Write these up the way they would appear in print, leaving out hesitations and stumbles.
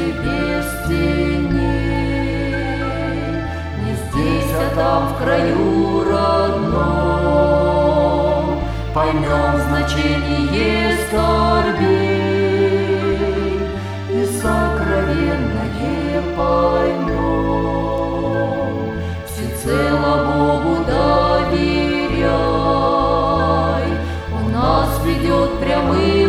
счастье без теней. Не здесь, а там, в краю родном, поймем значение скорбей и сокровенное поймем. Всецело Богу доверяй, Он нас ведет прямым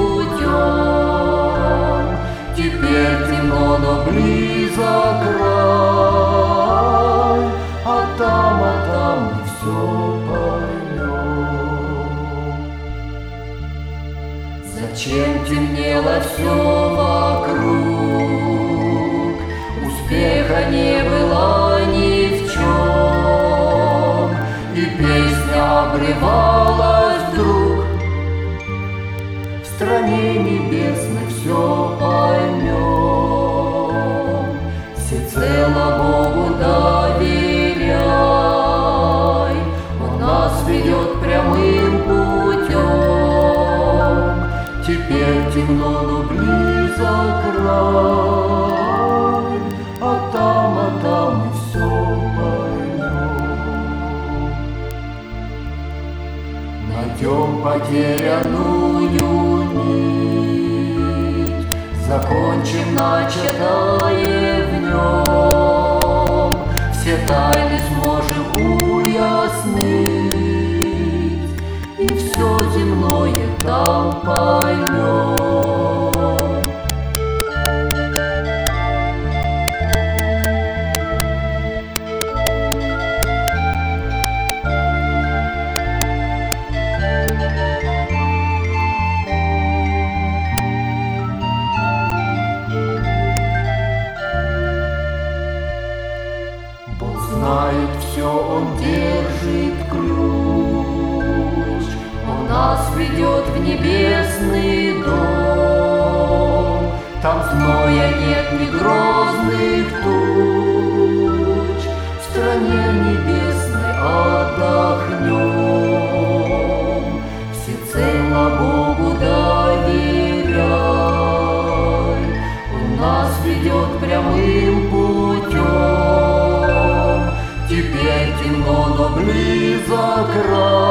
путем. Теперь темно, но близок край, а там мы все поймем. Зачем темнело все вокруг? Успеха не было ни в чем, и песня обрывалась вдруг. В стране небесной все поймем. Всецело Богу доверяй, Он нас ведет прямым путем. Теперь темно, но близок край, а там мы все поймем. Найдем потерянную нить, закончим начатое в нем. Все тайны сможем уяснить, и все земное там поймем. Бог знает все, Он держит ключ, Он нас ведет в небесный дом. Там зноя нет ни грозных туч, в стране небесной отдохнем. Всецело Богу доверяй, Он нас ведет прямым путем. Теперь темно, но близок край,